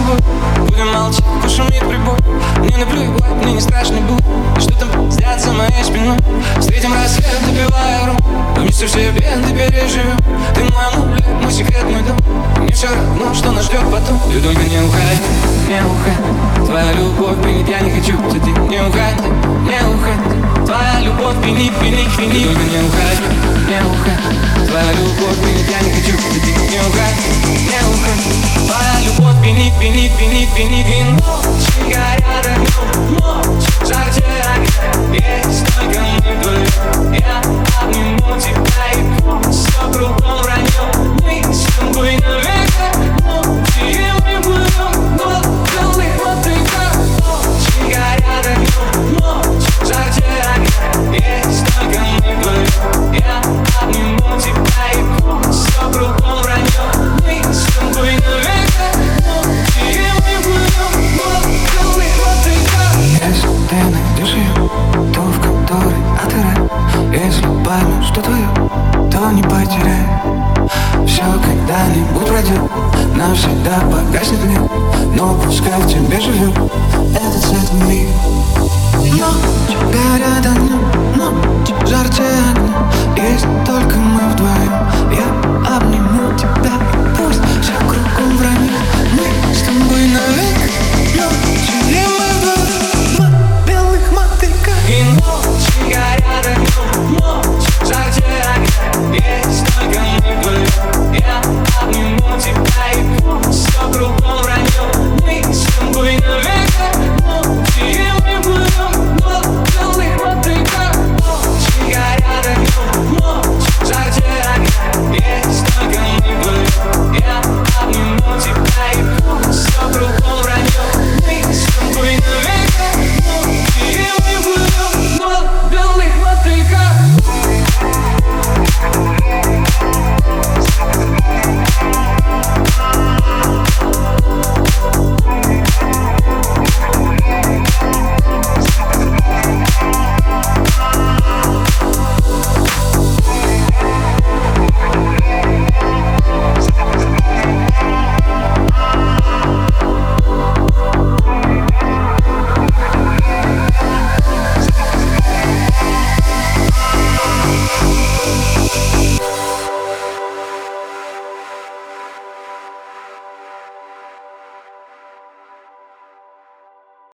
тобой. Будем молчать, пошумит прибой. Мне наплевать, мне не страшно будет. И что там пиздят за моей спиной. Встретим рассвет, допивая ром. Вместе все беды переживем. Ты мой амулет, мой секрет, мой дом. И мне все равно, что нас ждет потом. Ты только не уходи, не уходи. Твоя любовь пьянит, я не хочу. Ты не уходи, не уходи. Твоя любовь пьянит, пьянит, пьянит. Ты только не уходи, не уходи. Твоя любовь пьянит, я не хочу. Ты не уходи, не уходи. Твоя любовь пьянит, пьянит, пьянит, пьянит. И ночи горят огнем, ночь в жарче огня. Есть только мы вдвоем. Я обниму тебя и пусть все кругом вранье. Мы с тобой навека, ночи и мы плывем. Но голы мотыка, ночи горят огнем, ночь в жарче огня. Есть только мы вдвоем. Я обниму тебя и пусть все кругом вранье. Мы с тобой навека, ночи и мы плывем. Но голы мотыка. Если ты найдешь ее, то в которой отыграй. Если поймешь, что твое, то не потеряй. Все когда-нибудь пройдет, навсегда погаснет мир. Но пускай в тебе живет этот светлый мир. Ночь горят огнем, ночь в жарче огня. Есть только мы вдвоем. Я обниму тебя, пусть все